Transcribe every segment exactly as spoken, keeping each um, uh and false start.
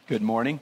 Good morning.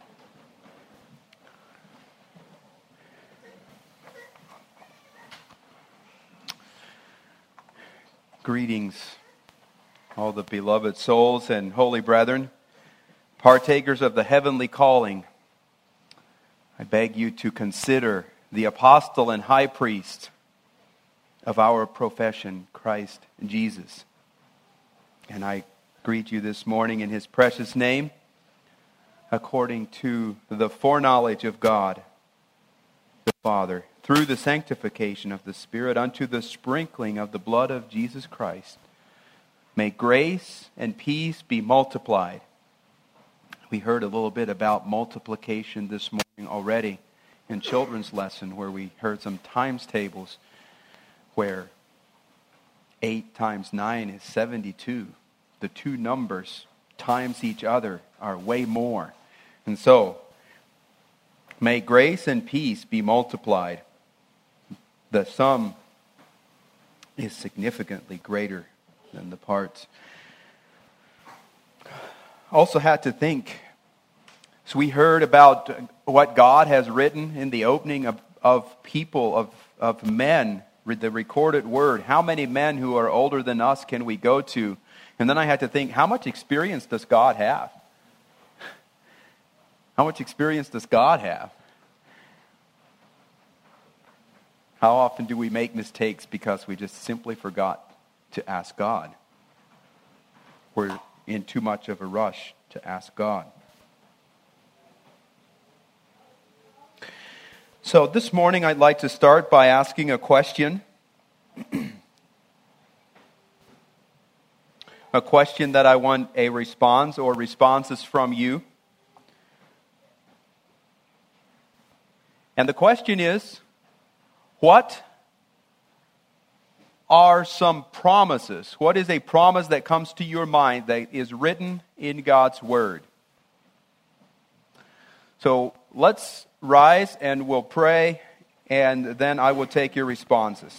Greetings, all the beloved souls and holy brethren, partakers of the heavenly calling. I beg you to consider the apostle and high priest of our profession, Christ Jesus. And I greet you this morning in his precious name, according to the foreknowledge of God the Father, through the sanctification of the Spirit, unto the sprinkling of the blood of Jesus Christ. May grace and peace be multiplied. We heard a little bit about multiplication this morning already in children's lesson, where we heard some times tables, where eight times nine is seventy-two. The two numbers times each other are way more. And so, may grace and peace be multiplied. The sum is significantly greater than the parts. Also had to think, so we heard about what God has written in the opening of, of people, of, of men, the recorded word. How many men who are older than us can we go to? And then I had to think, how much experience does God have? How much experience does God have? How often do we make mistakes because we just simply forgot to ask God? We're in too much of a rush to ask God. So this morning I'd like to start by asking a question. A question that I want a response or responses from you. And the question is, what are some promises? What is a promise that comes to your mind that is written in God's Word? So let's rise and we'll pray, and then I will take your responses.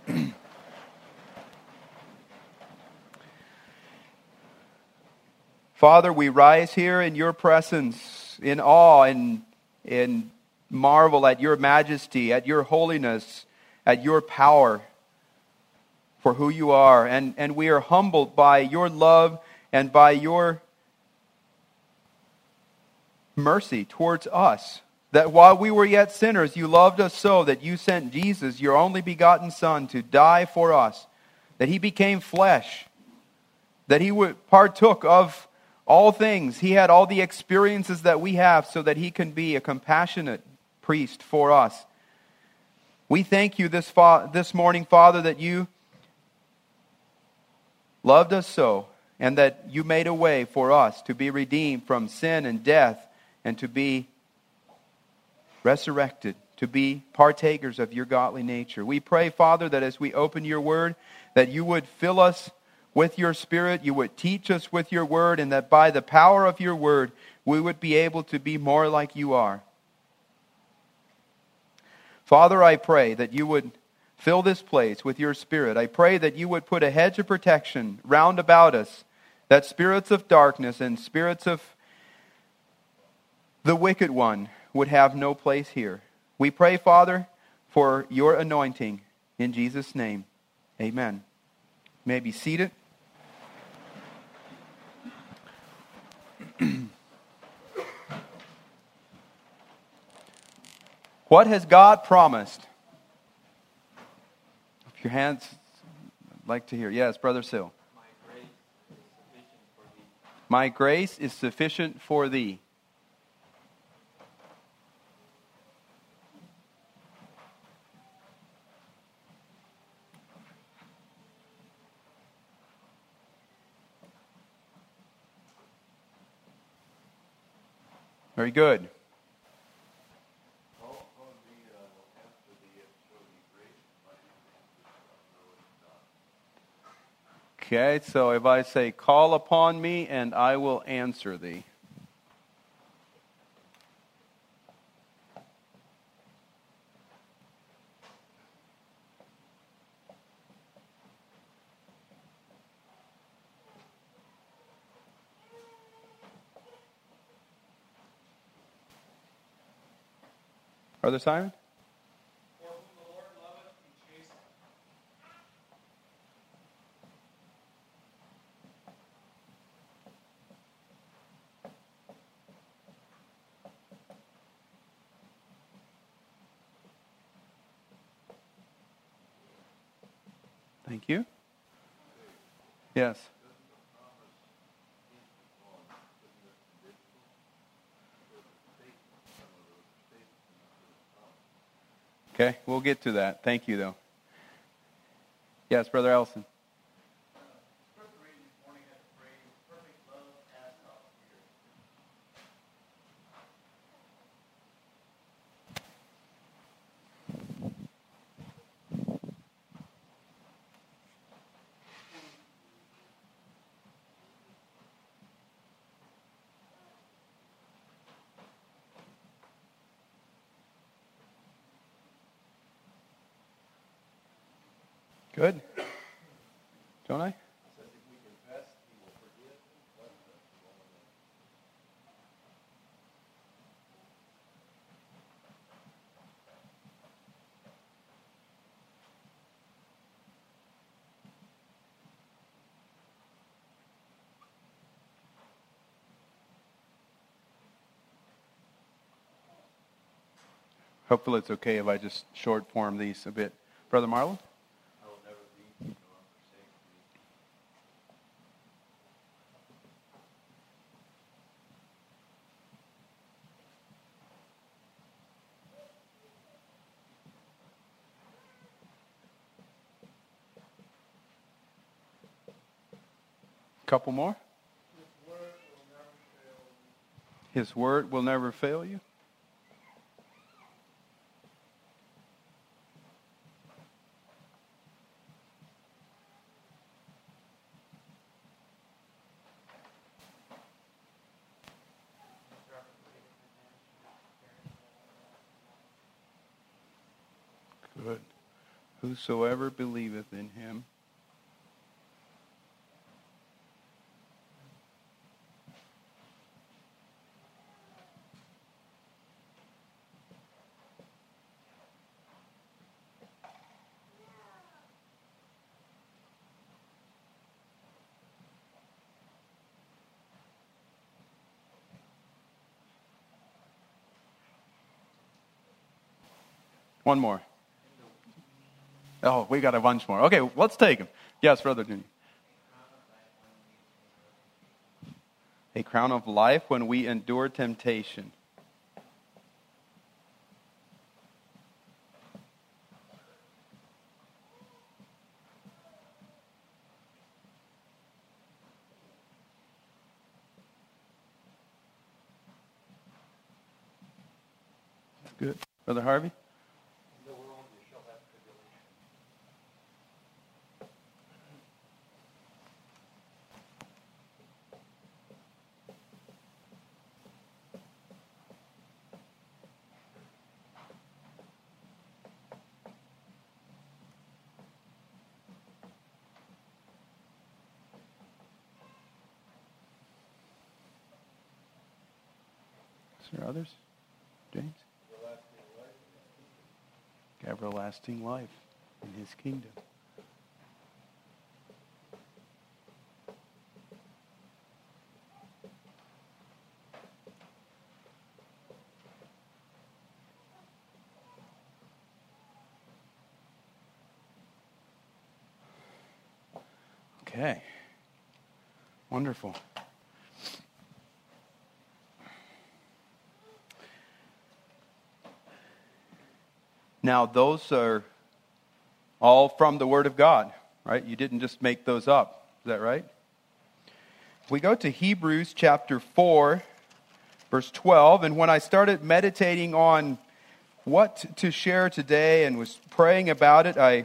Father, we rise here in your presence in awe and in marvel at your majesty, at your holiness, at your power for who you are. And, and we are humbled by your love and by your mercy towards us. That while we were yet sinners, you loved us so that you sent Jesus, your only begotten Son, to die for us. That he became flesh. That he would partook of all things. He had all the experiences that we have so that he can be a compassionate priest for us. We thank you this fa- this morning, Father, that you loved us so, and that you made a way for us to be redeemed from sin and death, and to be resurrected, to be partakers of your godly nature. We pray, Father, that as we open your word, that you would fill us with your Spirit, you would teach us with your word, and that by the power of your word, we would be able to be more like you are. Father, I pray that you would fill this place with your Spirit. I pray that you would put a hedge of protection round about us, that spirits of darkness and spirits of the wicked one would have no place here. We pray, Father, for your anointing in Jesus' name. Amen. You may be seated. What has God promised? If your hands, I'd like to hear. Yes, Brother Sill. My grace is sufficient for thee. Very good. Okay, so if I say, call upon me and I will answer thee. Brother Simon? For whom the Lord loveth, he chasteneth. Thank you. Yes. Okay, we'll get to that. Thank you, though. Yes, Brother Ellison. Good. Don't I? Hopefully it's okay if I just short form these a bit. Brother Marlon? I will never leave you nor forsake Couple more? His word will never fail you. His word will never fail you. Good. Whosoever believeth in him. One more. Oh, we got a bunch more. Okay, let's take them. Yes, Brother Junior. A crown of life when we endure temptation. Good. Brother Harvey? In the world you shall have tribulation. Is there others? James? Everlasting life in his kingdom. Okay. Wonderful. Now, those are all from the Word of God, right? You didn't just make those up. Is that right? We go to Hebrews chapter four, verse twelve, and when I started meditating on what to share today and was praying about it, I,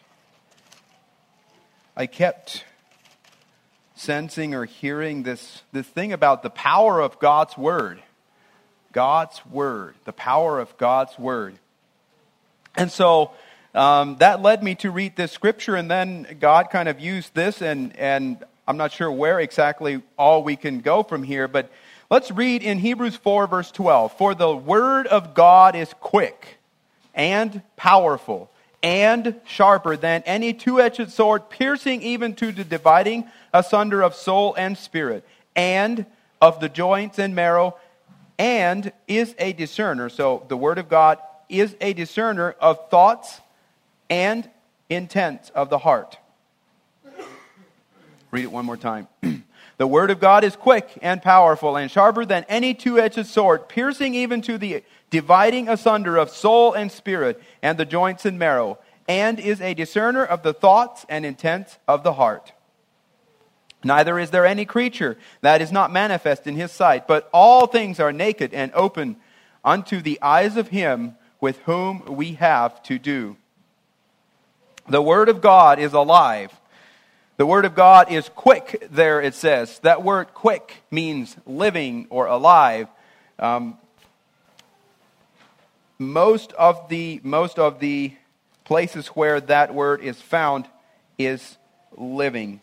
I kept sensing or hearing this, this thing about the power of God's Word. God's Word, the power of God's Word. And so um, that led me to read this scripture, and then God kind of used this, and, and I'm not sure where exactly all we can go from here, but Let's read in Hebrews four, verse twelve. For the word of God is quick and powerful and sharper than any two-edged sword, piercing even to the dividing asunder of soul and spirit, and of the joints and marrow, and is a discerner. So the word of God is a discerner of thoughts and intents of the heart. Read it one more time. The word of God is quick and powerful and sharper than any two-edged sword, piercing even to the dividing asunder of soul and spirit and the joints and marrow, and is a discerner of the thoughts and intents of the heart. Neither is there any creature that is not manifest in his sight, but all things are naked and open unto the eyes of him with whom we have to do. The word of God is alive. The word of God is quick, there it says. That word quick means living or alive. Um, most of the most of the places where that word is found is living.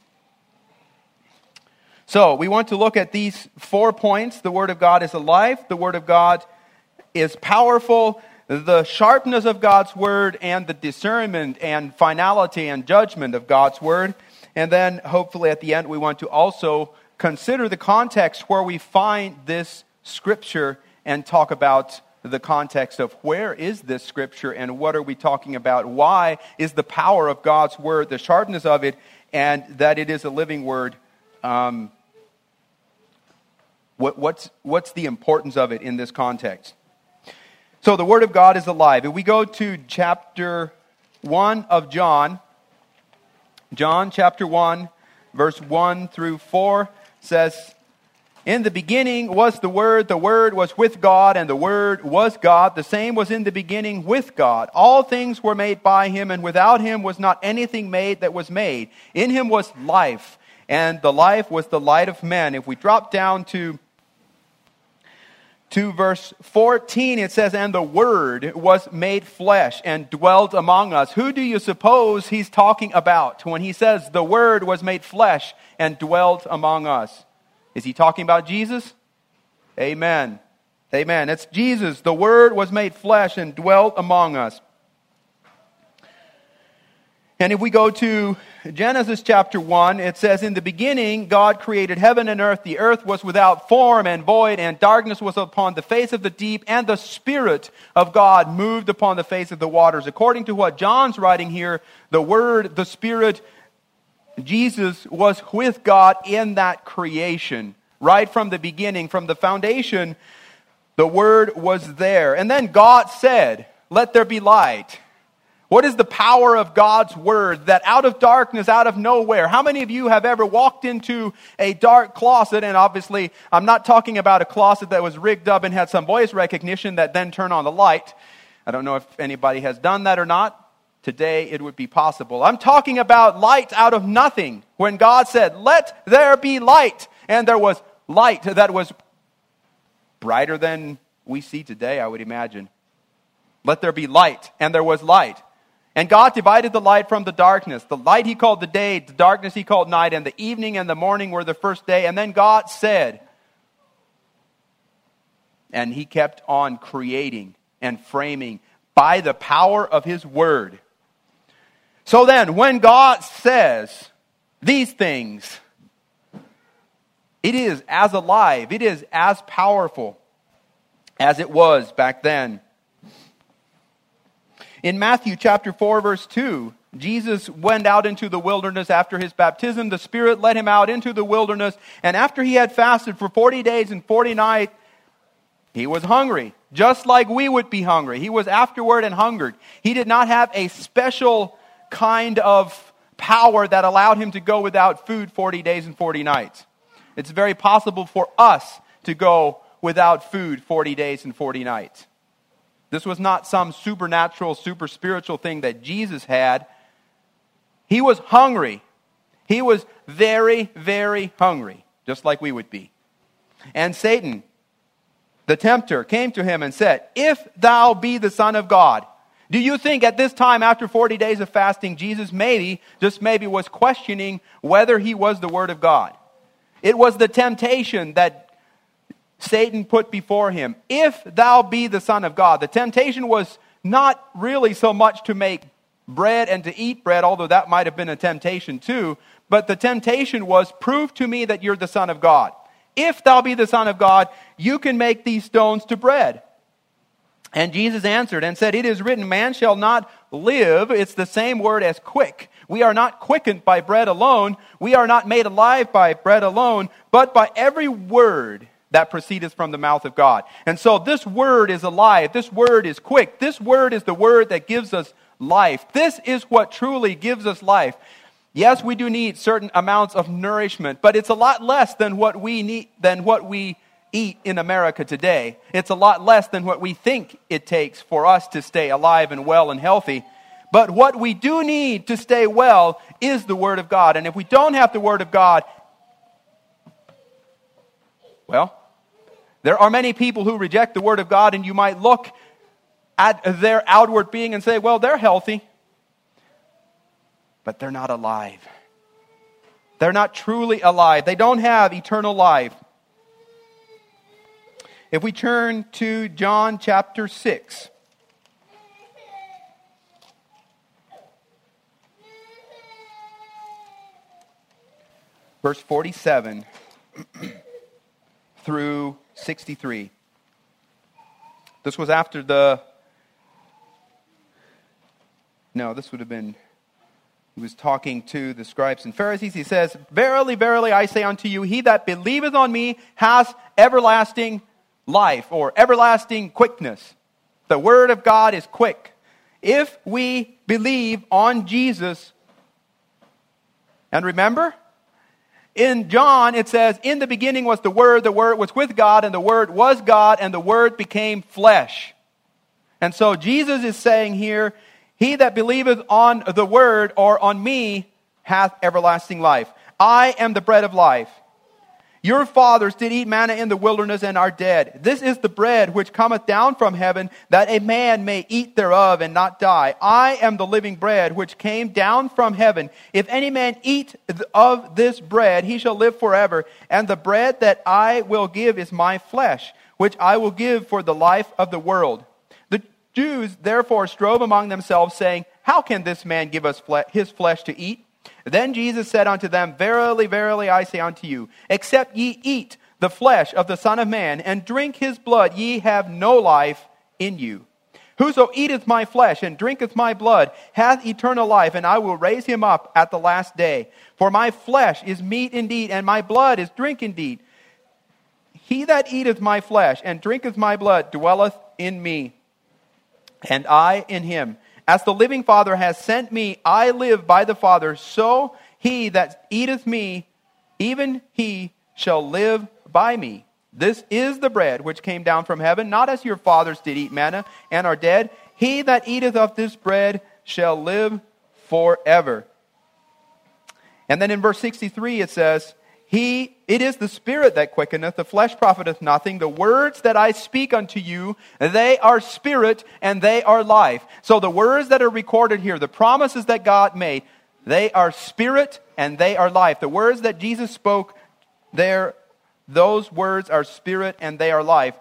So we want to look at these four points. The word of God is alive. The word of God is powerful. The sharpness of God's word and the discernment and finality and judgment of God's word. And then, hopefully, at the end, we want to also consider the context where we find this scripture and talk about the context of where is this scripture and what are we talking about? Why is the power of God's word, the sharpness of it, and that it is a living word? Um, what, what's, what's the importance of it in this context? So, the word of God is alive. If we go to chapter one of John, John chapter one, verse one through four says, in the beginning was the Word, the Word was with God, and the Word was God. The same was in the beginning with God. All things were made by Him, and without Him was not anything made that was made. In Him was life, and the life was the light of men. If we drop down to To verse fourteen, it says, and the Word was made flesh and dwelt among us. Who do you suppose he's talking about when he says the Word was made flesh and dwelt among us? Is he talking about Jesus? Amen. Amen. It's Jesus. The Word was made flesh and dwelt among us. And if we go to Genesis chapter one, it says, in the beginning, God created heaven and earth. The earth was without form and void, and darkness was upon the face of the deep, and the Spirit of God moved upon the face of the waters. According to what John's writing here, the Word, the Spirit, Jesus was with God in that creation. Right from the beginning, from the foundation, the Word was there. And then God said, let there be light. What is the power of God's word that out of darkness, out of nowhere? How many of you have ever walked into a dark closet? And obviously, I'm not talking about a closet that was rigged up and had some voice recognition that then turned on the light. I don't know if anybody has done that or not. Today, it would be possible. I'm talking about light out of nothing. When God said, let there be light. And there was light that was brighter than we see today, I would imagine. Let there be light. And there was light. And God divided the light from the darkness. The light He called the day, the darkness He called night, and the evening and the morning were the first day. And then God said, and He kept on creating and framing by the power of His word. So then, when God says these things, it is as alive, it is as powerful as it was back then. In Matthew chapter four, verse two, Jesus went out into the wilderness after His baptism. The Spirit led Him out into the wilderness. And after He had fasted for forty days and forty nights, He was hungry, just like we would be hungry. He was afterward and hungered. He did not have a special kind of power that allowed Him to go without food forty days and forty nights. It's very possible for us to go without food forty days and forty nights. This was not some supernatural, super spiritual thing that Jesus had. He was hungry. He was very, very hungry, just like we would be. And Satan, the tempter, came to Him and said, if thou be the Son of God. Do you think at this time, after forty days of fasting, Jesus maybe, just maybe, was questioning whether He was the Word of God? It was the temptation that Satan put before him, if thou be the Son of God. The temptation was not really so much to make bread and to eat bread, although that might have been a temptation too. But the temptation was, prove to me that you're the Son of God. If thou be the Son of God, you can make these stones to bread. And Jesus answered and said, it is written, man shall not live. It's the same word as quick. We are not quickened by bread alone. We are not made alive by bread alone, but by every word that proceedeth from the mouth of God. And so this word is alive. This word is quick. This word is the word that gives us life. This is what truly gives us life. Yes, we do need certain amounts of nourishment, but it's a lot less than what we need, than what we eat in America today. It's a lot less than what we think it takes for us to stay alive and well and healthy. But what we do need to stay well is the Word of God. And if we don't have the Word of God, well, there are many people who reject the Word of God, and you might look at their outward being and say, well, they're healthy. But they're not alive. They're not truly alive. They don't have eternal life. If we turn to John chapter six. Verse forty-seven through sixty-three. This was after the... No, this would have been... He was talking to the scribes and Pharisees. He says, verily, verily, I say unto you, he that believeth on me has everlasting life, or everlasting quickness. The Word of God is quick. If we believe on Jesus, and remember, in John it says, in the beginning was the Word, the Word was with God, and the Word was God, and the Word became flesh. And so Jesus is saying here, he that believeth on the Word, or on me, hath everlasting life. I am the bread of life. Your fathers did eat manna in the wilderness and are dead. This is the bread which cometh down from heaven, that a man may eat thereof and not die. I am the living bread which came down from heaven. If any man eat of this bread, he shall live forever. And the bread that I will give is my flesh, which I will give for the life of the world. The Jews therefore strove among themselves, saying, how can this man give us fle- his flesh to eat? Then Jesus said unto them, verily, verily, I say unto you, except ye eat the flesh of the Son of Man, and drink his blood, ye have no life in you. Whoso eateth my flesh, and drinketh my blood, hath eternal life, and I will raise him up at the last day. For my flesh is meat indeed, and my blood is drink indeed. He that eateth my flesh, and drinketh my blood, dwelleth in me, and I in him. As the living Father has sent me, I live by the Father, so he that eateth me, even he shall live by me. This is the bread which came down from heaven, not as your fathers did eat manna, and are dead. He that eateth of this bread shall live forever. And then in verse sixty-three it says, He, it is the Spirit that quickeneth, the flesh profiteth nothing. The words that I speak unto you, they are spirit and they are life. So the words that are recorded here, the promises that God made, they are spirit and they are life. The words that Jesus spoke there, those words are spirit and they are life.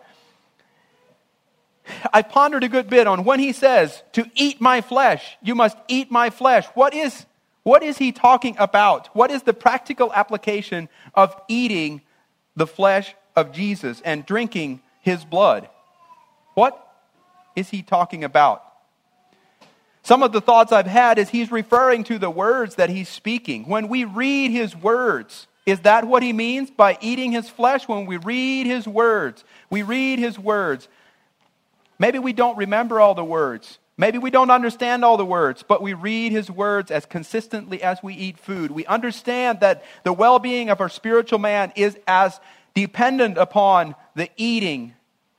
I pondered a good bit on when he says, to eat my flesh, you must eat my flesh. What is What is he talking about? What is the practical application of eating the flesh of Jesus and drinking his blood? What is he talking about? Some of the thoughts I've had is he's referring to the words that he's speaking. When we read his words, is that what he means by eating his flesh? When we read his words, we read his words. Maybe we don't remember all the words. Maybe we don't understand all the words, but we read his words as consistently as we eat food. We understand that the well-being of our spiritual man is as dependent upon the eating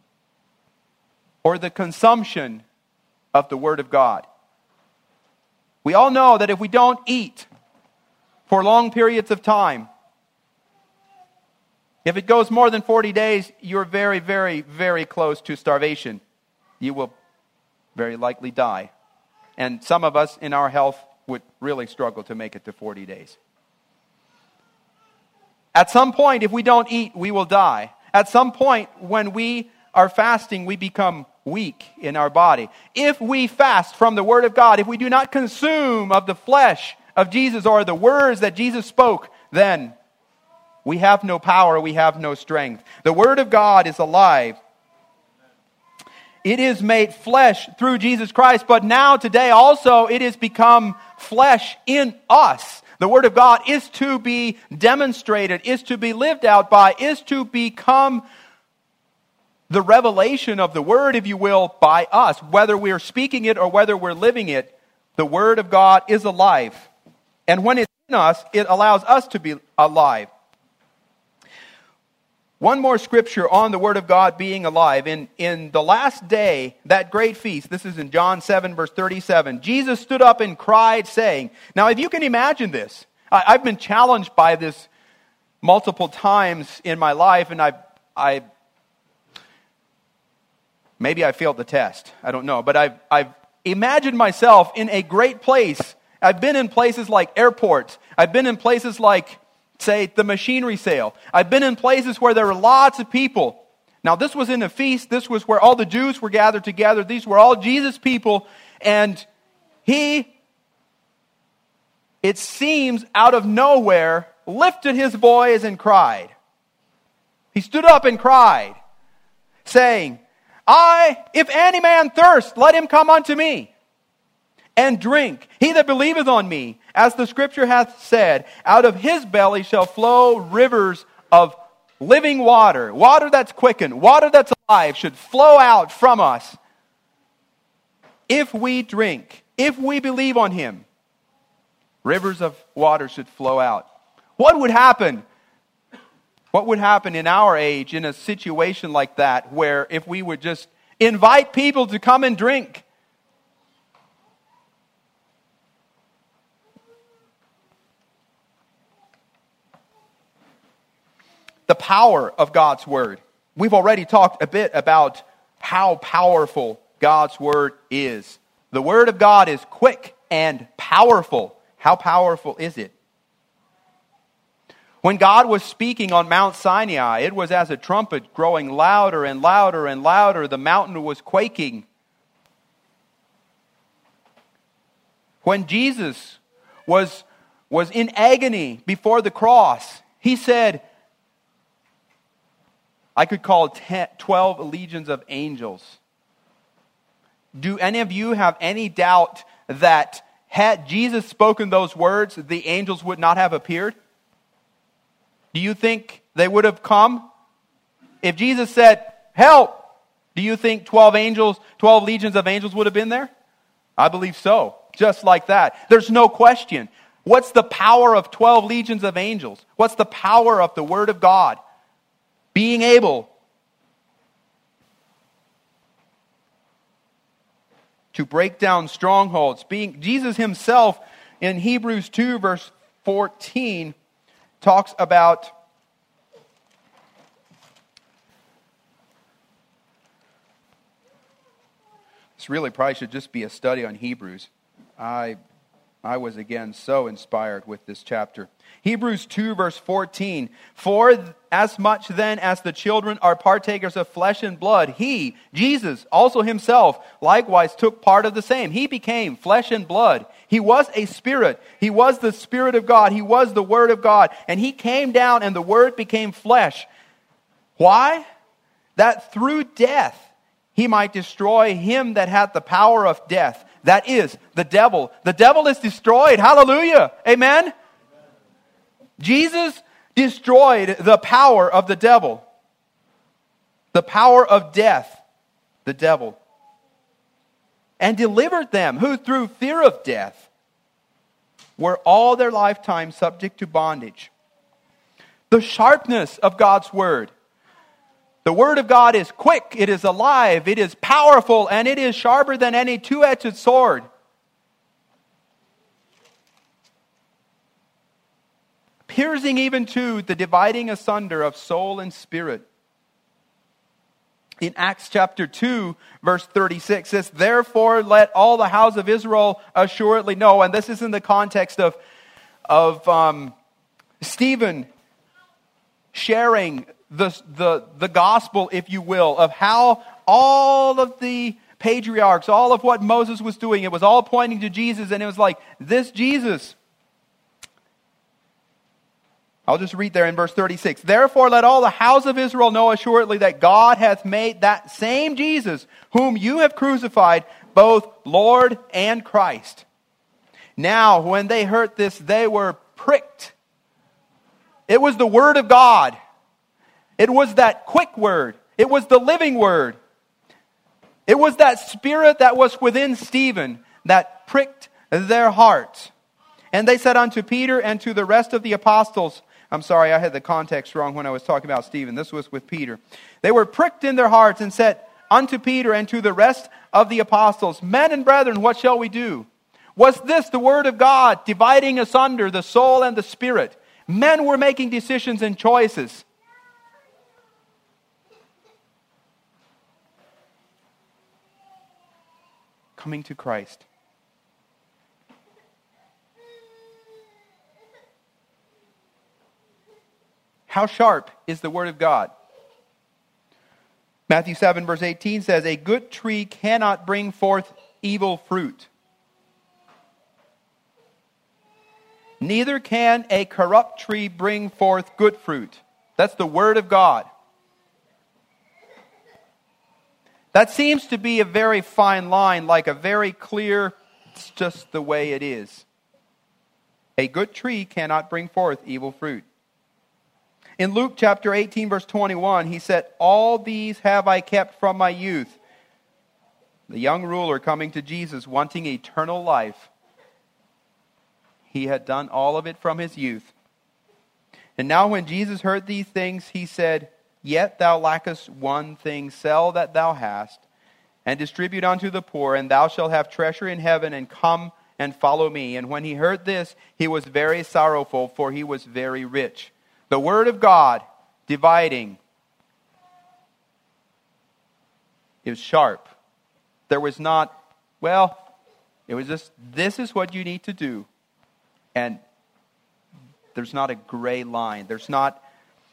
or the consumption of the Word of God. We all know that if we don't eat for long periods of time, if it goes more than forty days, you're very, very, very close to starvation. You will very likely die. And some of us in our health would really struggle to make it to forty days. At some point, if we don't eat, we will die. At some point when we are fasting, we become weak in our body. If we fast from the Word of God, if we do not consume of the flesh of Jesus or the words that Jesus spoke, then we have no power, we have no strength. The Word of God is alive. It is made flesh through Jesus Christ, but now today also it has become flesh in us. The Word of God is to be demonstrated, is to be lived out by, is to become the revelation of the Word, if you will, by us. Whether we are speaking it or whether we're living it, the Word of God is alive. And when it's in us, it allows us to be alive. One more scripture on the Word of God being alive. In, in the last day, that great feast, this is in John seven, verse thirty-seven, Jesus stood up and cried, saying, now if you can imagine this, I, I've been challenged by this multiple times in my life, and I, I, maybe I failed the test, I don't know, but I've, I've imagined myself in a great place. I've been in places like airports, I've been in places like, say, the machinery sale. I've been in places where there were lots of people. Now, this was in a feast. This was where all the Jews were gathered together. These were all Jesus' people. And he, it seems, out of nowhere, lifted his voice and cried. He stood up and cried, saying, I, if any man thirst, let him come unto me and drink. He that believeth on me, as the scripture hath said, out of his belly shall flow rivers of living water. Water that's quickened, water that's alive should flow out from us. If we drink, if we believe on him, rivers of water should flow out. What would happen? What would happen in our age in a situation like that, where if we would just invite people to come and drink? The power of God's Word. We've already talked a bit about how powerful God's Word is. The Word of God is quick and powerful. How powerful is it? When God was speaking on Mount Sinai, it was as a trumpet growing louder and louder and louder. The mountain was quaking. When Jesus was, was in agony before the cross, he said, I could call ten, twelve legions of angels. Do any of you have any doubt that had Jesus spoken those words, the angels would not have appeared? Do you think they would have come? If Jesus said, help, do you think twelve angels, twelve legions of angels would have been there? I believe so. Just like that. There's no question. What's the power of twelve legions of angels? What's the power of the Word of God? Being able to break down strongholds. Being Jesus himself in Hebrews two verse fourteen talks about this really probably should just be a study on Hebrews. I I was again so inspired with this chapter. Hebrews two verse fourteen, for as much then as the children are partakers of flesh and blood, he, Jesus, also himself likewise took part of the same. He became flesh and blood. He was a spirit. He was the Spirit of God. He was the Word of God. And he came down and the Word became flesh. Why? That through death he might destroy him that hath the power of death. That is, the devil. The devil is destroyed. Hallelujah. Amen? Jesus destroyed the power of the devil. The power of death, the devil. And delivered them who through fear of death were all their lifetime subject to bondage. The sharpness of God's Word. The Word of God is quick, it is alive, it is powerful, and it is sharper than any two-edged sword. Piercing even to the dividing asunder of soul and spirit. In Acts chapter two, verse thirty-six, says, therefore let all the house of Israel assuredly know, and this is in the context of, of um, Stephen sharing the, the, the gospel, if you will, of how all of the patriarchs, all of what Moses was doing, it was all pointing to Jesus, and it was like, this Jesus. I'll just read there in verse thirty-six. Therefore let all the house of Israel know assuredly that God hath made that same Jesus, whom you have crucified, both Lord and Christ. Now, when they heard this, they were pricked. It was the word of God. It was that quick word. It was the living word. It was that spirit that was within Stephen that pricked their hearts. And they said unto Peter and to the rest of the apostles, I'm sorry, I had the context wrong when I was talking about Stephen. This was with Peter. They were pricked in their hearts and said unto Peter and to the rest of the apostles, Men and brethren, what shall we do? Was this the word of God, dividing asunder the soul and the spirit? Men were making decisions and choices. Coming to Christ. How sharp is the word of God? Matthew seven verse eighteen says, A good tree cannot bring forth evil fruit. Neither can a corrupt tree bring forth good fruit. That's the word of God. That seems to be a very fine line, like a very clear, it's just the way it is. A good tree cannot bring forth evil fruit. In Luke chapter eighteen, verse twenty-one, he said, All these have I kept from my youth. The young ruler coming to Jesus, wanting eternal life. He had done all of it from his youth. And now when Jesus heard these things, he said, Yet thou lackest one thing, sell that thou hast, and distribute unto the poor, and thou shalt have treasure in heaven, and come and follow me. And when he heard this, he was very sorrowful, for he was very rich. The word of God, dividing, is sharp. There was not, well, it was just, this is what you need to do. And there's not a gray line. There's not.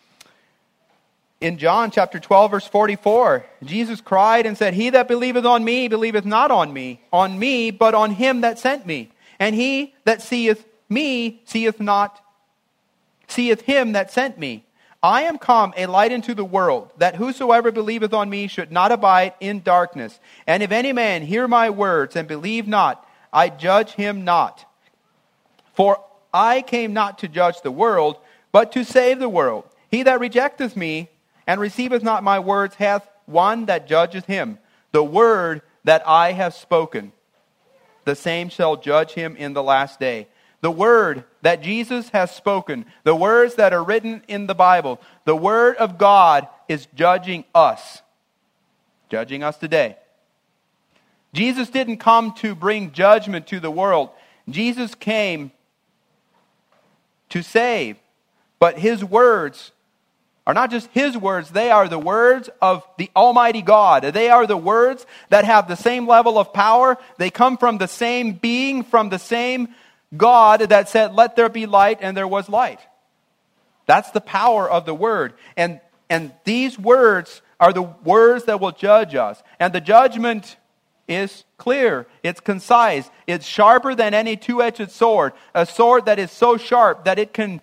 In John chapter twelve, verse forty-four, Jesus cried and said, He that believeth on me, believeth not on me, on me, but on him that sent me. And he that seeth me, seeth not, seeth him that sent me. I am come a light into the world, that whosoever believeth on me should not abide in darkness. And if any man hear my words and believe not, I judge him not. For I came not to judge the world, but to save the world. He that rejecteth me and receiveth not my words hath one that judgeth him. The word that I have spoken, the same shall judge him in the last day. The word that Jesus has spoken, the words that are written in the Bible, the word of God is judging us. Judging us today. Jesus didn't come to bring judgment to the world. Jesus came to save. But his words are not just his words, they are the words of the Almighty God. They are the words that have the same level of power. They come from the same being, from the same God that said, let there be light, and there was light. That's the power of the word. And, and these words are the words that will judge us. And the judgment is clear, it's concise, it's sharper than any two-edged sword. A sword that is so sharp that it can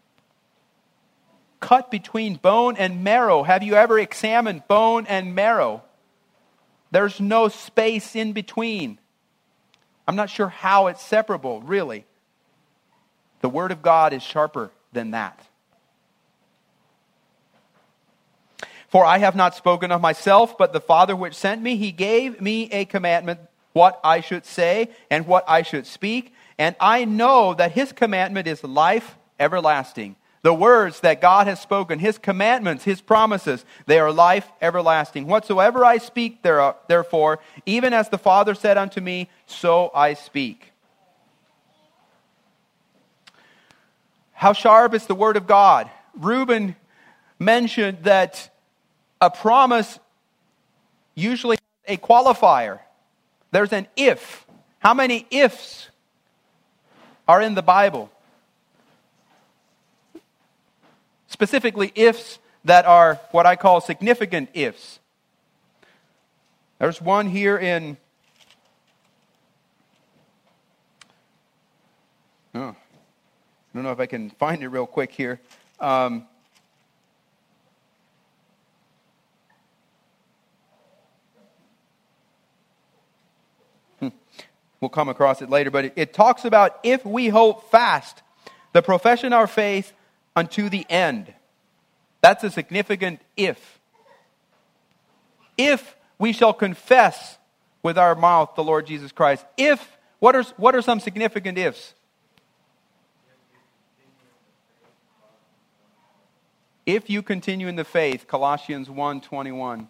cut between bone and marrow. Have you ever examined bone and marrow? There's no space in between. I'm not sure how it's separable, really. The Word of God is sharper than that. For I have not spoken of myself, but the Father which sent me, He gave me a commandment, what I should say and what I should speak. And I know that His commandment is life everlasting. The words that God has spoken, His commandments, His promises, they are life everlasting. Whatsoever I speak, therefore, even as the Father said unto me, so I speak. How sharp is the Word of God? Reuben mentioned that a promise usually has a qualifier. There's an if. How many ifs are in the Bible? Specifically, ifs that are what I call significant ifs. There's one here in oh, I don't know if I can find it real quick here. Um, We'll come across it later, but it, it talks about if we hold fast the profession of our faith unto the end. That's a significant if. If we shall confess with our mouth the Lord Jesus Christ. If, what are, what are some significant ifs? If you continue in the faith, Colossians one twenty-one.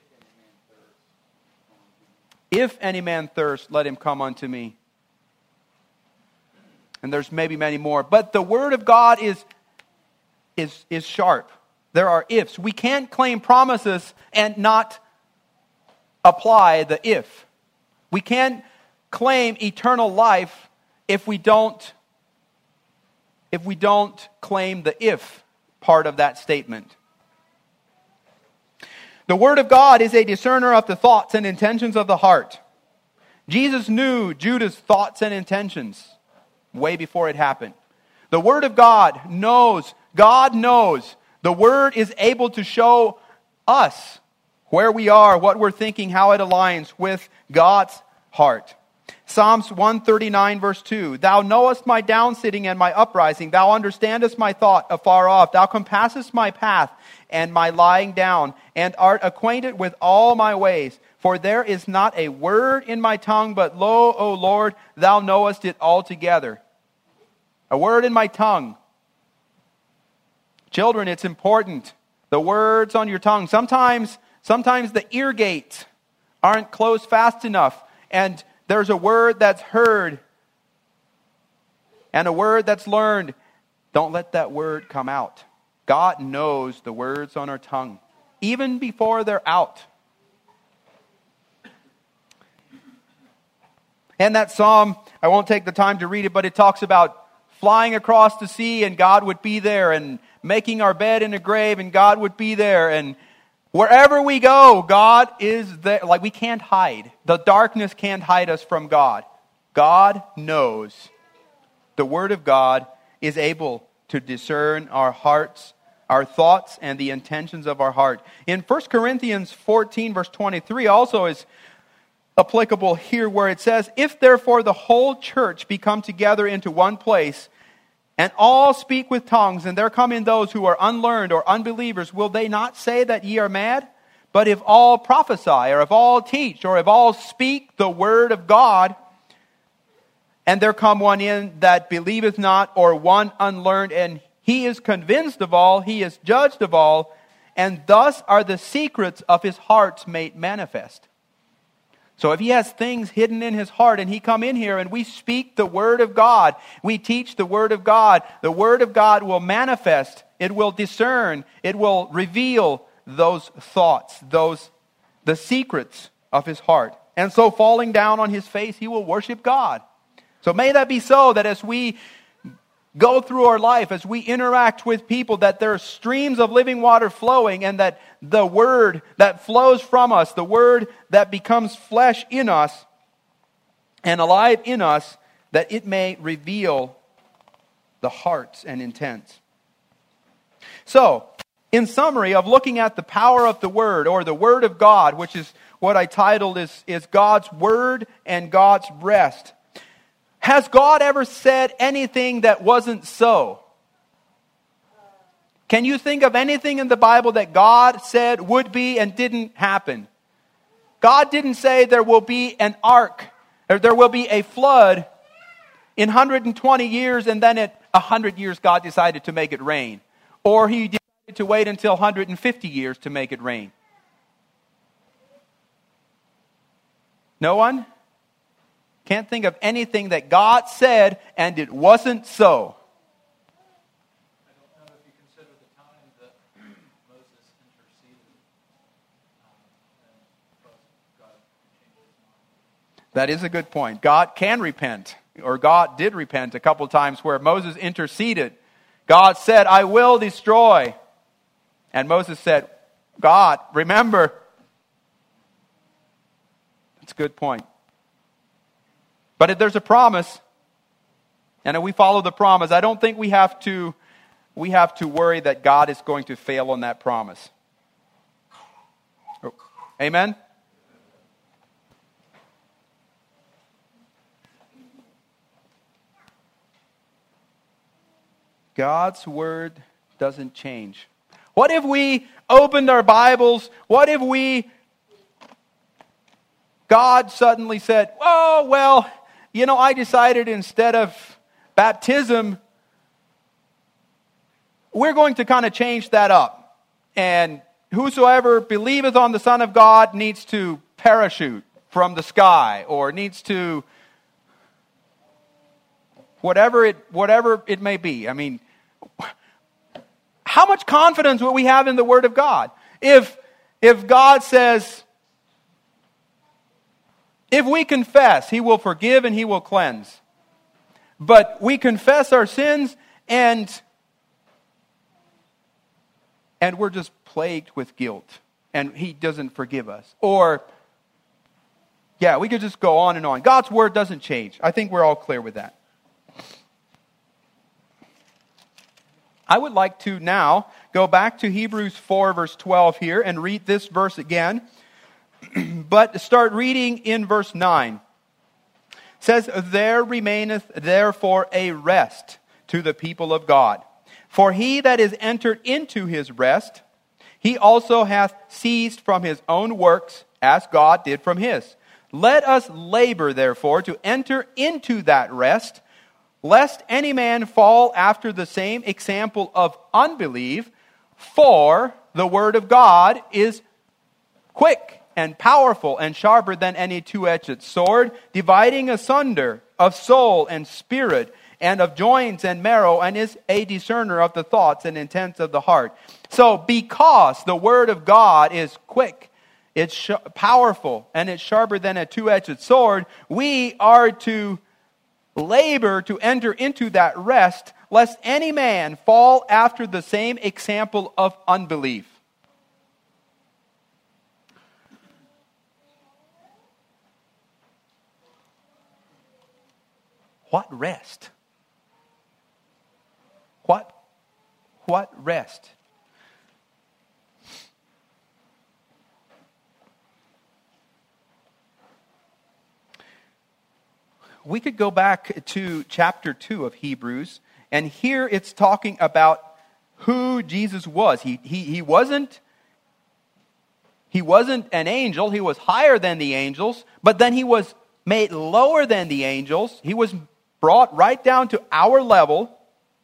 If any man thirst, let him come unto me. And there's maybe many more. But the Word of God is, is, is sharp. There are ifs. We can't claim promises and not apply the if. We can't claim eternal life if we don't, if we don't claim the if part of that statement. The Word of God is a discerner of the thoughts and intentions of the heart. Jesus knew Judah's thoughts and intentions way before it happened. The Word of God knows, God knows, the Word is able to show us where we are, what we're thinking, how it aligns with God's heart. Psalms one thirty-nine verse two, Thou knowest my downsitting and my uprising. Thou understandest my thought afar off. Thou compassest my path and my lying down, and art acquainted with all my ways. For there is not a word in my tongue, but lo, O Lord, Thou knowest it altogether. A word in my tongue. Children, it's important. The words on your tongue. Sometimes, sometimes the ear gates aren't closed fast enough, and there's a word that's heard and a word that's learned. Don't let that word come out. God knows the words on our tongue, even before they're out. And that psalm, I won't take the time to read it, but it talks about flying across the sea and God would be there, and making our bed in a grave and God would be there, and wherever we go, God is there. Like, we can't hide. The darkness can't hide us from God. God knows. The Word of God is able to discern our hearts, our thoughts, and the intentions of our heart. In First Corinthians fourteen, verse twenty-three, also is applicable here, where it says, If therefore the whole church be come together into one place, and all speak with tongues, and there come in those who are unlearned or unbelievers, will they not say that ye are mad? But if all prophesy, or if all teach, or if all speak the word of God, and there come one in that believeth not, or one unlearned, and he is convinced of all, he is judged of all, and thus are the secrets of his hearts made manifest. So if he has things hidden in his heart, and he come in here and we speak the Word of God, we teach the Word of God, the Word of God will manifest, it will discern, it will reveal those thoughts, those the secrets of his heart. And so falling down on his face, he will worship God. So may that be so, that as we go through our life, as we interact with people, that there are streams of living water flowing, and that the Word that flows from us, the Word that becomes flesh in us and alive in us, that it may reveal the hearts and intents. So, in summary of looking at the power of the Word, or the Word of God, which is what I titled is, is God's Word and God's rest. Has God ever said anything that wasn't so? Can you think of anything in the Bible that God said would be and didn't happen? God didn't say there will be an ark, or there will be a flood in one hundred twenty years, and then at one hundred years God decided to make it rain. Or he decided to wait until one hundred fifty years to make it rain. No one? Can't think of anything that God said and it wasn't so. I don't know if you consider the time that Moses interceded um, and God changed his mind. That is a good point. God can repent, or God did repent a couple times where Moses interceded. God said, I will destroy. And Moses said, God, remember. That's a good point. But if there's a promise, and if we follow the promise, I don't think we have to we have to worry that God is going to fail on that promise. Amen? God's word doesn't change. What if we opened our Bibles? What if we, God suddenly said, oh, well, you know, I decided instead of baptism, we're going to kind of change that up. And whosoever believeth on the Son of God needs to parachute from the sky, or needs to, whatever it, whatever it may be. I mean, how much confidence will we have in the Word of God? If, if God says, if we confess, He will forgive and He will cleanse. But we confess our sins and, and we're just plagued with guilt. And He doesn't forgive us. Or, yeah, we could just go on and on. God's Word doesn't change. I think we're all clear with that. I would like to now go back to Hebrews four, verse twelve here, and read this verse again. But start reading in verse nine. It says, there remaineth therefore a rest to the people of God. For he that is entered into his rest, he also hath ceased from his own works, as God did from his. Let us labor therefore to enter into that rest, lest any man fall after the same example of unbelief. For the word of God is quick and powerful and sharper than any two-edged sword, dividing asunder of soul and spirit, and of joints and marrow, and is a discerner of the thoughts and intents of the heart. So because the word of God is quick, it's sh- powerful, and it's sharper than a two-edged sword, we are to labor to enter into that rest, lest any man fall after the same example of unbelief. What rest? What? What rest? We could go back to chapter two of Hebrews, and here it's talking about who Jesus was. He, he, he wasn't, he wasn't an angel. He was higher than the angels, but then he was made lower than the angels. He was brought right down to our level.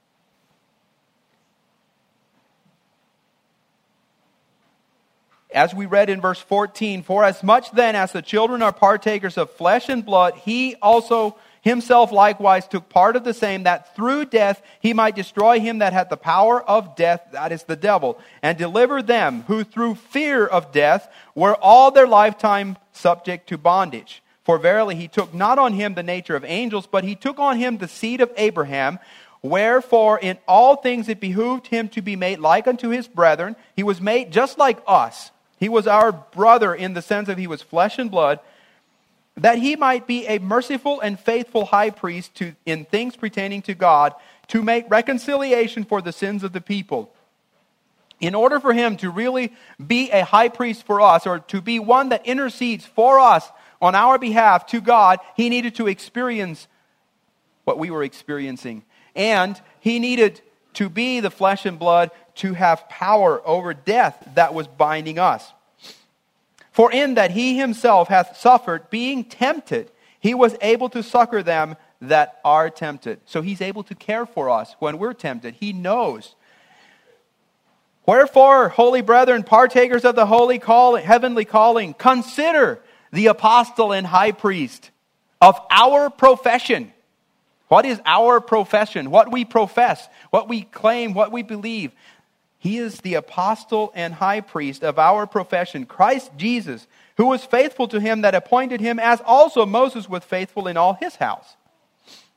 As we read in verse fourteen, for as much then as the children are partakers of flesh and blood, he also himself likewise took part of the same, that through death he might destroy him that had the power of death, that is the devil, and deliver them who through fear of death were all their lifetime subject to bondage. For verily he took not on him the nature of angels, but he took on him the seed of Abraham. Wherefore in all things it behooved him to be made like unto his brethren. He was made just like us. He was our brother in the sense of he was flesh and blood, that he might be a merciful and faithful high priest to, in things pertaining to God, to make reconciliation for the sins of the people. In order for him to really be a high priest for us, or to be one that intercedes for us on our behalf to God, he needed to experience what we were experiencing. And he needed to be the flesh and blood to have power over death that was binding us. For in that he himself hath suffered, being tempted, he was able to succor them that are tempted. So he's able to care for us when we're tempted. He knows. Wherefore, holy brethren, partakers of the holy calling, heavenly calling, consider the apostle and high priest of our profession. What is our profession? What we profess, what we claim, what we believe. He is the apostle and high priest of our profession, Christ Jesus, who was faithful to him that appointed him, as also Moses was faithful in all his house.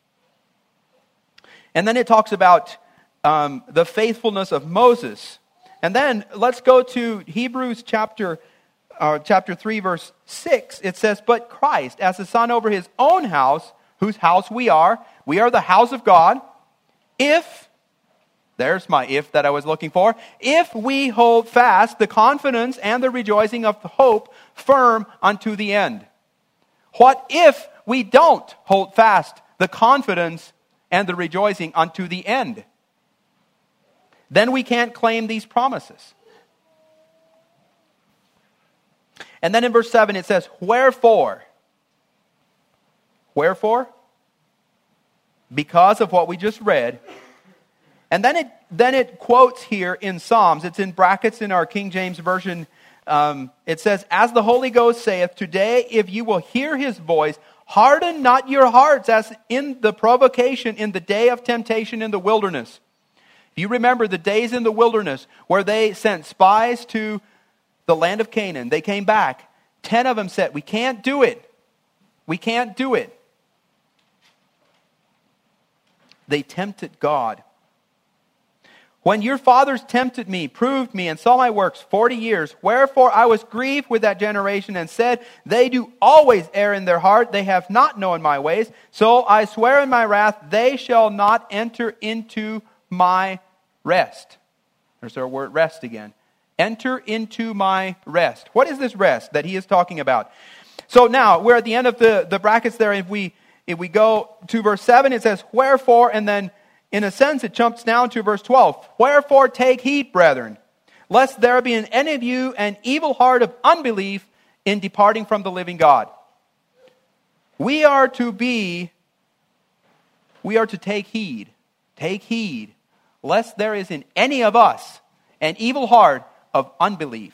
And then it talks about um, the faithfulness of Moses. And then let's go to Hebrews chapter uh, chapter three, verse six. It says, "But Christ, as the Son over his own house, whose house we are, we are the house of God, if," there's my if that I was looking for, "if we hold fast the confidence and the rejoicing of the hope firm unto the end." What if we don't hold fast the confidence and the rejoicing unto the end? Then we can't claim these promises. And then in verse seven it says, "Wherefore?" Wherefore? Because of what we just read. And then it then it quotes here in Psalms. It's in brackets in our King James Version. Um, it says, "As the Holy Ghost saith, today if you will hear his voice, harden not your hearts as in the provocation in the day of temptation in the wilderness." If you remember the days in the wilderness where they sent spies to the land of Canaan, they came back. Ten of them said, "We can't do it. We can't do it." They tempted God. "When your fathers tempted me, proved me, and saw my works forty years, wherefore I was grieved with that generation and said, they do always err in their heart, they have not known my ways. So I swear in my wrath, they shall not enter into my rest." There's our word rest again. Enter into my rest. What is this rest that he is talking about? So now, we're at the end of the, the brackets there. If we, if we go to verse seven, it says, "Wherefore," and then in a sense, it jumps down to verse twelve. "Wherefore take heed, brethren, lest there be in any of you an evil heart of unbelief in departing from the living God." We are to be, we are to take heed, take heed, lest there is in any of us an evil heart of unbelief.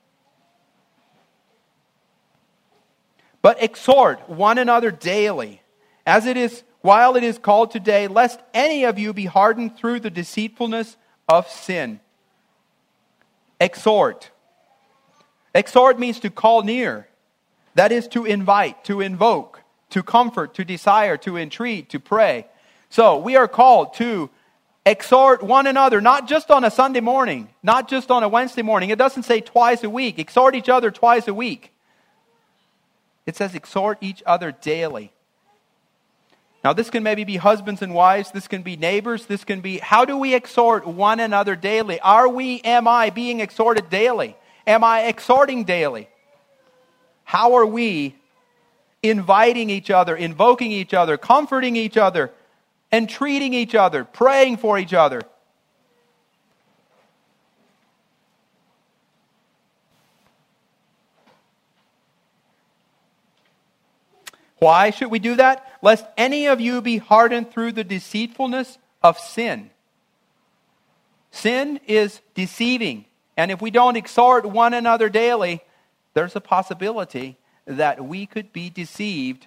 "But exhort one another daily, as it is while it is called today, lest any of you be hardened through the deceitfulness of sin." Exhort. Exhort means to call near. That is to invite, to invoke, to comfort, to desire, to entreat, to pray. So we are called to exhort one another, not just on a Sunday morning, not just on a Wednesday morning. It doesn't say twice a week. Exhort each other twice a week. It says exhort each other daily. Now this can maybe be husbands and wives, this can be neighbors, this can be, how do we exhort one another daily? Are we, am I being exhorted daily? Am I exhorting daily? How are we inviting each other, invoking each other, comforting each other, entreating each other, praying for each other? Why should we do that? Lest any of you be hardened through the deceitfulness of sin. Sin is deceiving. And if we don't exhort one another daily, there's a possibility that we could be deceived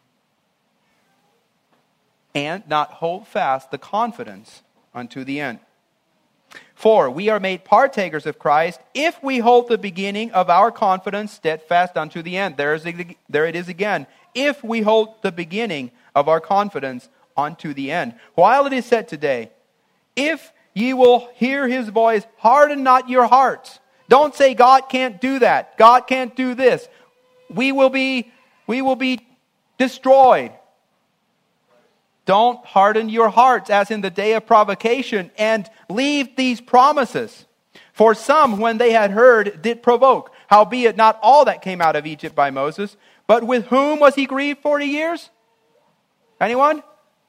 and not hold fast the confidence unto the end. "For we are made partakers of Christ if we hold the beginning of our confidence steadfast unto the end." There is, there it is again. If we hold the beginning of our confidence unto the end. "While it is said today, if ye will hear his voice, harden not your hearts." Don't say God can't do that. God can't do this. We will be, we will be destroyed. Don't harden your hearts as in the day of provocation, and leave these promises. "For some, when they had heard, did provoke. Howbeit not all that came out of Egypt by Moses. But with whom was he grieved forty years? Anyone?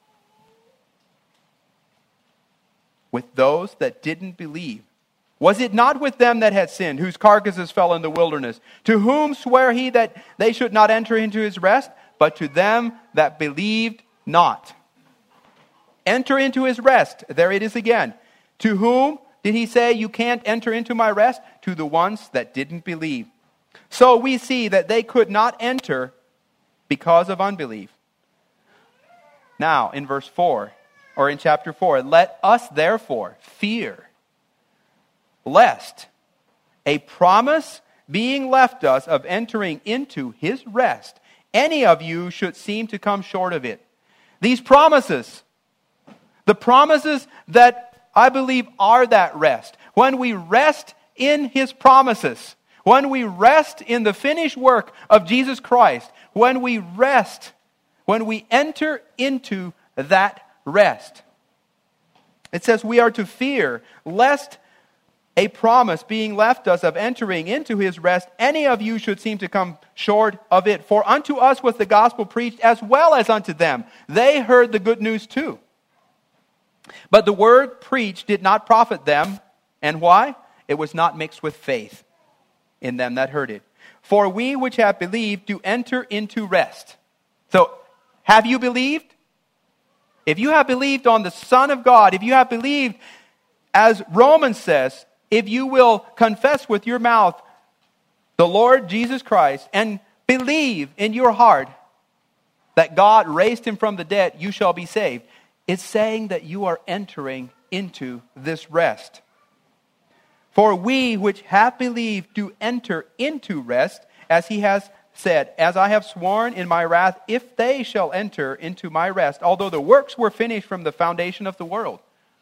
With those that didn't believe. Was it not with them that had sinned, whose carcasses fell in the wilderness? To whom sware he that they should not enter into his rest? But to them that believed not." Enter into his rest. There it is again. To whom did he say, you can't enter into my rest? To the ones that didn't believe. So we see that they could not enter because of unbelief. Now, in verse four, or in chapter four, "Let us therefore fear, lest a promise being left us of entering into his rest, any of you should seem to come short of it." These promises, the promises that I believe are that rest. when we rest in His promises, when we rest in the finished work of Jesus Christ, when we rest, when we enter into that rest. It says we are to fear lest a promise being left us of entering into His rest, any of you should seem to come short of it. For unto us was the gospel preached as well as unto them. They heard the good news too. But the word preached did not profit them. And why? It was not mixed with faith in them that heard it. For we which have believed do enter into rest. So, have you believed? If you have believed on the Son of God, if you have believed, as Romans says, if you will confess with your mouth the Lord Jesus Christ and believe in your heart that God raised Him from the dead, you shall be saved. It's saying that you are entering into this rest. For we which have believed do enter into rest, as He has said, as I have sworn in my wrath, if they shall enter into my rest, although the works were finished from the foundation of the world.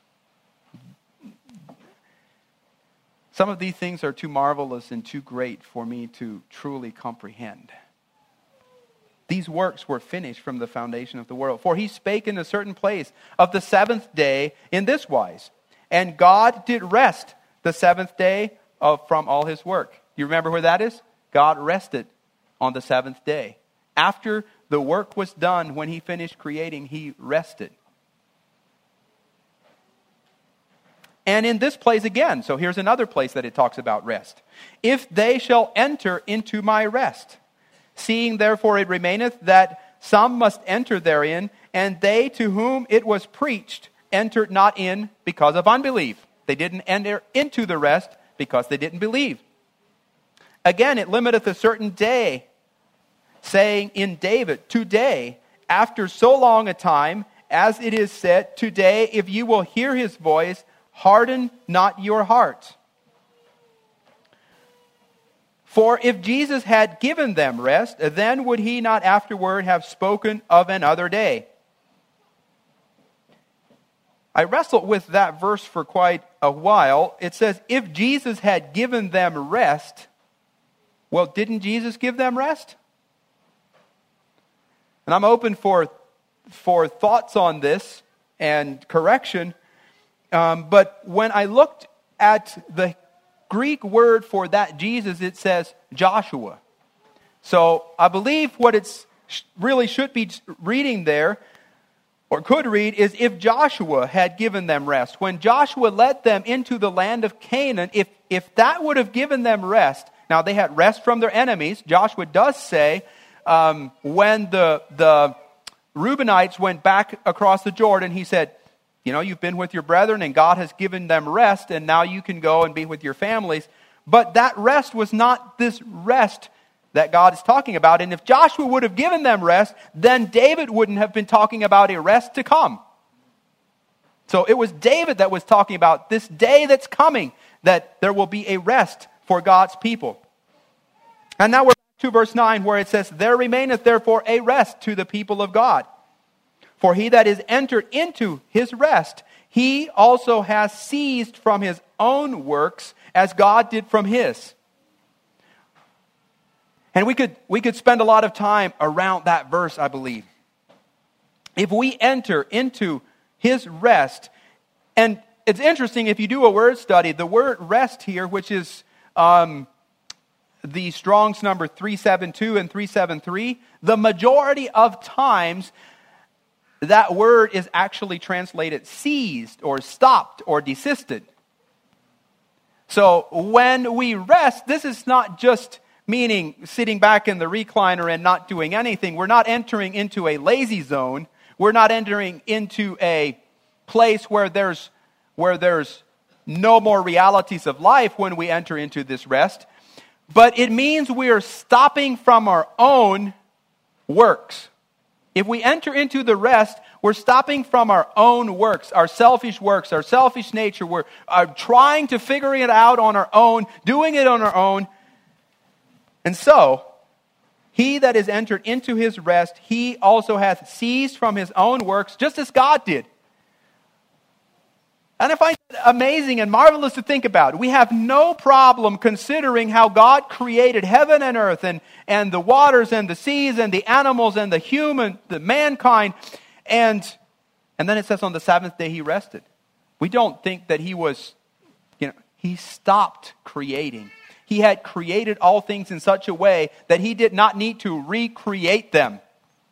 Some of these things are too marvelous and too great for me to truly comprehend. These works were finished from the foundation of the world. For He spake in a certain place of the seventh day in this wise, and God did rest the seventh day of, from all His work. You remember where that is? God rested on the seventh day. After the work was done, when He finished creating, He rested. And in this place again, so here's another place that it talks about rest. If they shall enter into my rest, seeing therefore it remaineth that some must enter therein, and they to whom it was preached entered not in because of unbelief. They didn't enter into the rest because they didn't believe. Again, it limiteth a certain day, saying in David, today, after so long a time, as it is said, today, if you will hear His voice, harden not your hearts. For if Jesus had given them rest, then would He not afterward have spoken of another day? I wrestled with that verse for quite a while. It says, if Jesus had given them rest, well, didn't Jesus give them rest? And I'm open for, for thoughts on this and correction. Um, but when I looked at the Greek word for that Jesus, it says Joshua. So I believe what it's really should be reading there, or could read, is if Joshua had given them rest. When Joshua led them into the land of Canaan, if, if that would have given them rest, now they had rest from their enemies. Joshua does say, um, when the, the Reubenites went back across the Jordan, he said, you know, you've been with your brethren and God has given them rest, and now you can go and be with your families. But that rest was not this rest that God is talking about. And if Joshua would have given them rest, then David wouldn't have been talking about a rest to come. So it was David that was talking about this day that's coming, that there will be a rest for God's people. And now we're back to verse nine, where it says, there remaineth therefore a rest to the people of God. For he that is entered into his rest, he also has ceased from his own works, as God did from his. And we could we could spend a lot of time around that verse, I believe. If we enter into his rest, and it's interesting, if you do a word study, the word rest here, which is um, the Strong's number three seventy-two and three seventy-three, the majority of times that word is actually translated ceased or stopped or desisted. So when we rest, this is not just meaning sitting back in the recliner and not doing anything. We're not entering into a lazy zone. We're not entering into a place where there's where there's no more realities of life when we enter into this rest. But it means we are stopping from our own works. If we enter into the rest, we're stopping from our own works, our selfish works, our selfish nature. We're uh, trying to figure it out on our own, doing it on our own. And so, he that is entered into his rest, he also hath ceased from his own works, just as God did. And I find it amazing and marvelous to think about. We have no problem considering how God created heaven and earth and, and the waters and the seas and the animals and the human, the mankind. And, and then it says on the seventh day he rested. We don't think that he was, you know, he stopped creating. He had created all things in such a way that he did not need to recreate them.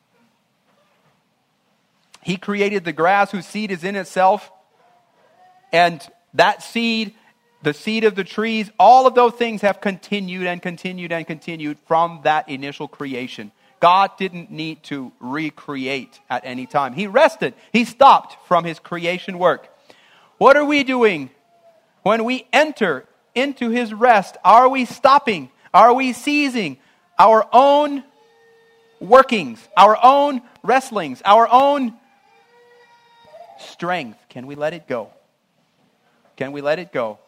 He created the grass whose seed is in itself. And that seed, the seed of the trees, all of those things have continued and continued and continued from that initial creation. God didn't need to recreate at any time. He rested. He stopped from his creation work. What are we doing when we enter into his rest? Are we stopping? Are we ceasing our own workings, our own wrestlings, our own strength? Can we let it go? Can we let it go?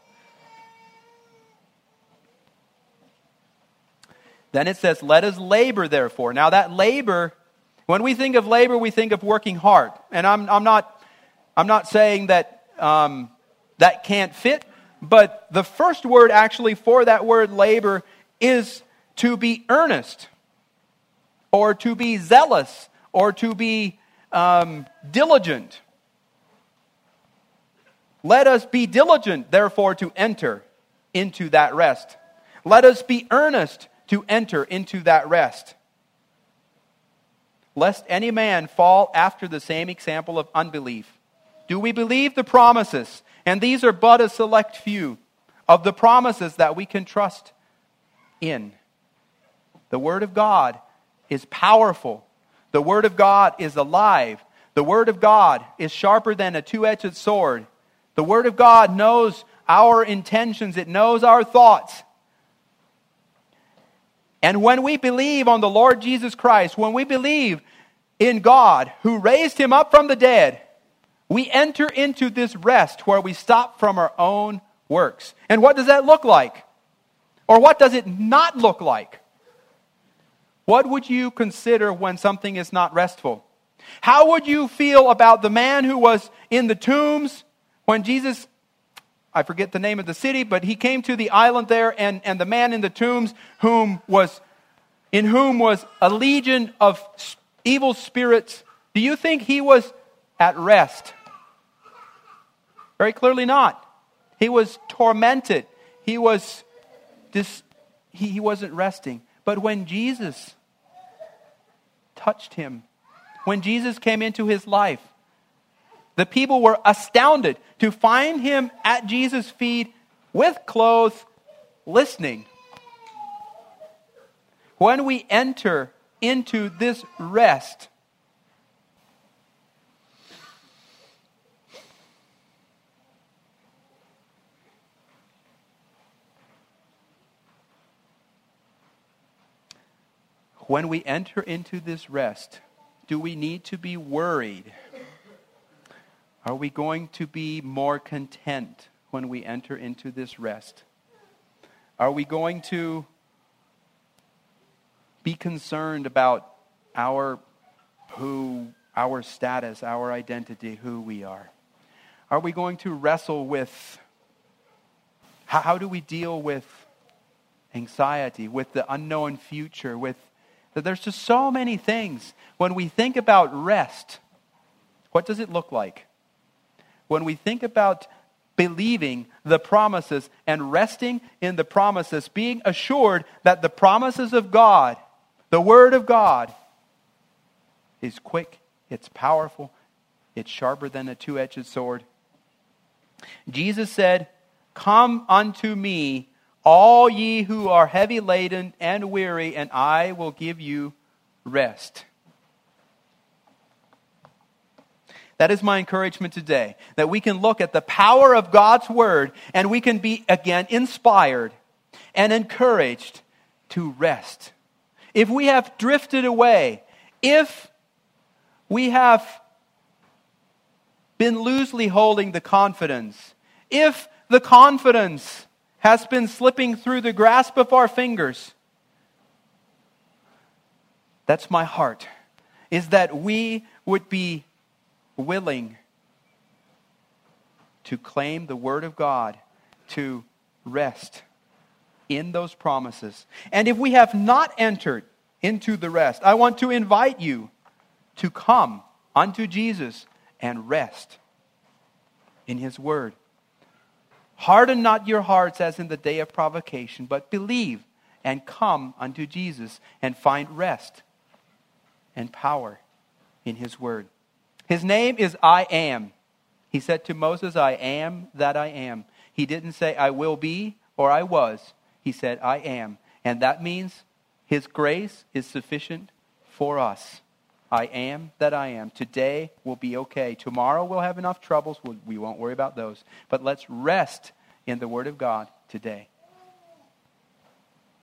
Then it says, let us labor therefore. Now that labor, when we think of labor, we think of working hard. And I'm, I'm not, I'm not saying that um, that can't fit, but the first word actually for that word labor is to be earnest, or to be zealous, or to be um, diligent. Let us be diligent, therefore, to enter into that rest. Let us be earnest to enter into that rest. Lest any man fall after the same example of unbelief. Do we believe the promises? And these are but a select few of the promises that we can trust in. The Word of God is powerful. The Word of God is alive. The Word of God is sharper than a two-edged sword. The Word of God knows our intentions. It knows our thoughts. And when we believe on the Lord Jesus Christ, when we believe in God who raised him up from the dead, we enter into this rest where we stop from our own works. And what does that look like? Or what does it not look like? What would you consider when something is not restful? How would you feel about the man who was in the tombs when Jesus, I forget the name of the city, but he came to the island there, and, and the man in the tombs whom was, in whom was a legion of evil spirits, do you think he was at rest? Very clearly not. He was tormented. He was dis, he, he wasn't resting. But when Jesus touched him, when Jesus came into his life, the people were astounded to find him at Jesus' feet with clothes, listening. When we enter into this rest, when we enter into this rest, do we need to be worried? Are we going to be more content when we enter into this rest? Are we going to be concerned about our who, our status, our identity, who we are? Are we going to wrestle with how, how do we deal with anxiety, with the unknown future, with that there's just so many things. When we think about rest, what does it look like? When we think about believing the promises and resting in the promises, being assured that the promises of God, the Word of God, is quick, it's powerful, it's sharper than a two-edged sword. Jesus said, "Come unto me, all ye who are heavy laden and weary, and I will give you rest." That is my encouragement today, that we can look at the power of God's Word and we can be again inspired and encouraged to rest. If we have drifted away, if we have been loosely holding the confidence, if the confidence has been slipping through the grasp of our fingers, that's my heart, is that we would be willing to claim the Word of God, to rest in those promises. And if we have not entered into the rest, I want to invite you to come unto Jesus and rest in His Word. Harden not your hearts as in the day of provocation, but believe and come unto Jesus and find rest and power in His Word. His name is I Am. He said to Moses, I am that I am. He didn't say I will be or I was. He said I am. And that means His grace is sufficient for us. I am that I am. Today will be okay. Tomorrow we'll have enough troubles. We won't worry about those. But let's rest in the Word of God today.